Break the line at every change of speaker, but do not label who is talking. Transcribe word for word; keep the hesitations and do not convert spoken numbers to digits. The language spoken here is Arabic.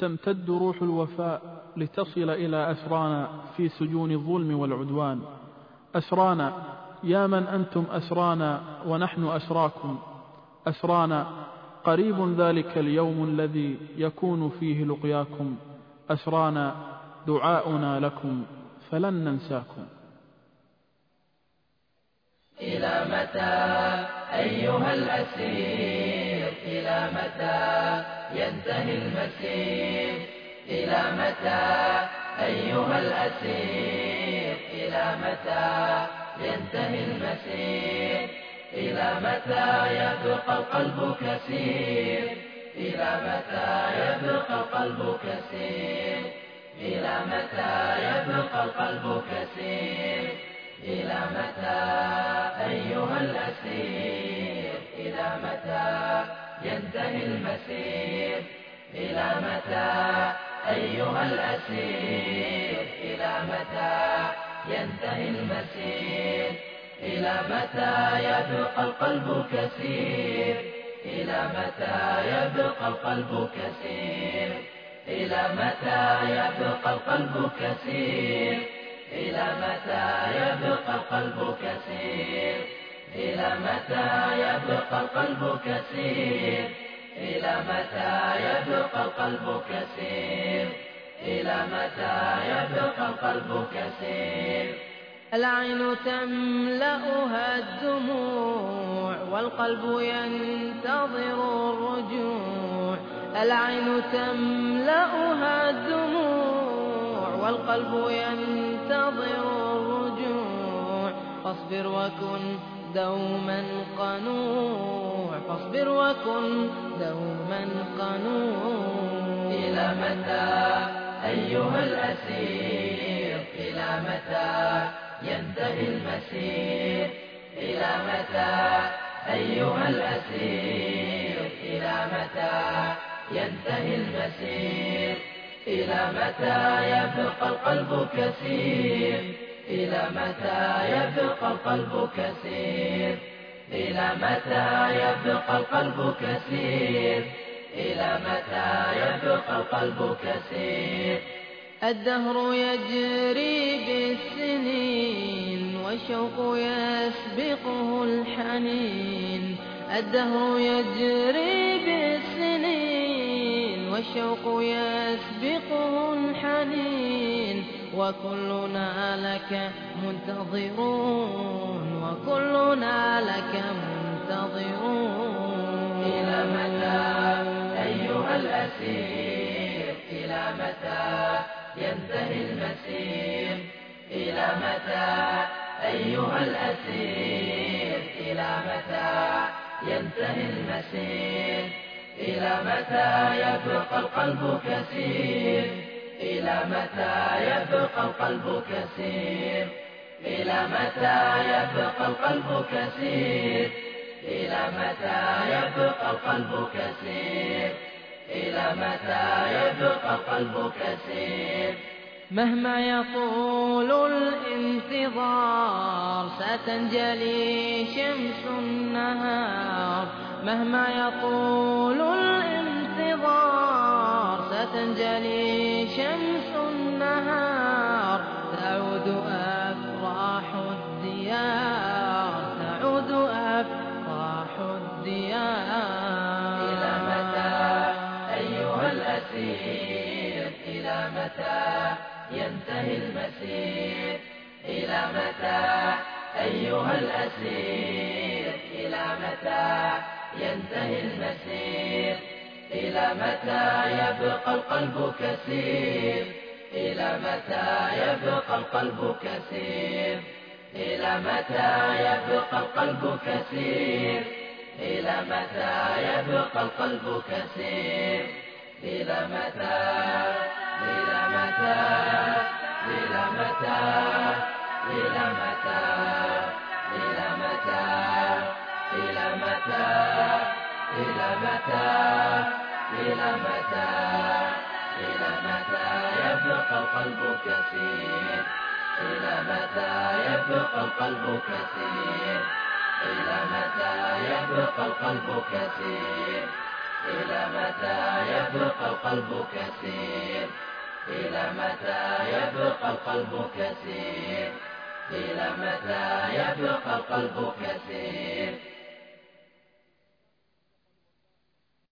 تمتد روح الوفاء لتصل إلى أسرانا في سجون الظلم والعدوان. أسرانا يا من أنتم أسرانا ونحن أسراكم. أسرانا قريب ذلك اليوم الذي يكون فيه لقياكم. أسرانا دعاؤنا لكم فلن ننساكم.
إلى متى أيها الأسير، إلى متى ينتهي المسير؟ إلى متى أيها الأسير، إلى متى ينتهي المسير؟ إلى متى يبقى القلب كثير؟ إلى متى يبقى القلب كثير؟ إلى متى يبقى القلب كثير؟ إلى متى أيها الأسير، إلى متى ينتهي المسير؟ إلى متى أيها الأسير، إلى متى ينتهي المسير؟ إلى متى يبقى القلب كثير؟ إلى متى يبقى القلب كثير؟ إلى متى يبقى القلب كثير؟ إلى متى يبقى القلب كثير؟ إلى متى يبقى القلب كثير؟ إلى متى يبقى القلب كثير؟ إلى متى يبقى القلب كثير؟
العين تملأها الدموع والقلب ينتظر الرجوع. العين تملأها الدموع والقلب ينتظر الرجوع. فاصبر وكن دوما قنوع، فاصبر وكن دوما قنوع.
إلى متى أيها الأسير، إلى متى ينتهي المسير؟ إلى متى أيها الأسير، إلى متى ينتهي المسير؟ إلى متى يبقى القلب كثير؟ إلى متى يبقى القلب كثير؟ إلى متى يبقى القلب كثير؟ إلى متى يبقى القلب كثير؟
الدهر يجري بالسنين والشوق يسبقه الحنين. الدهر يجري بالسنين والشوق يسبقه الحنين. وكلنا لك منتظرون، وكلنا لك منتظرون.
إلى متى أيها الأسير، إلى متى ينتهي المسير؟ إلى متى أيها الأسير، إلى متى ينتهي المسير؟ إلى متى يبقى القلب كثير؟ إلى متى يبقى القلب كثير؟ إلى متى يبقى القلب كثير؟ إلى متى يبقى القلب كثير؟ إلى متى يبقى القلب كثير؟
مهما يطول الانتظار ستنجلي شمس النهار. مهما يطول الانتظار ستنجلي شمس النهار. تعود أفراح الديار، تعود أفراح الديار.
إلى متى أيها الأسير، إلى متى ينتهي المسير؟ إلى متى أيها الأسير، إلى متى ينتهي المسير؟ إلى متى يبقى القلب كثير؟ إلى متى يبقى القلب كثير؟ إلى متى يبقى القلب كثير؟ إلى متى يبقى القلب كثير؟ إلى متى؟ إلى متى؟ إلى متى؟ إلى متى؟ إلى متى؟ إلى متى؟ إلى متى؟ إلى متى؟ إلى متى يبقى القلب كثير؟ إلى متى يبقى القلب كثير؟ إلى متى يبقى القلب كثير؟ إلى متى يبقى القلب كثير إلى متى يبقى القلب كثير إلى متى يبقى القلب كثير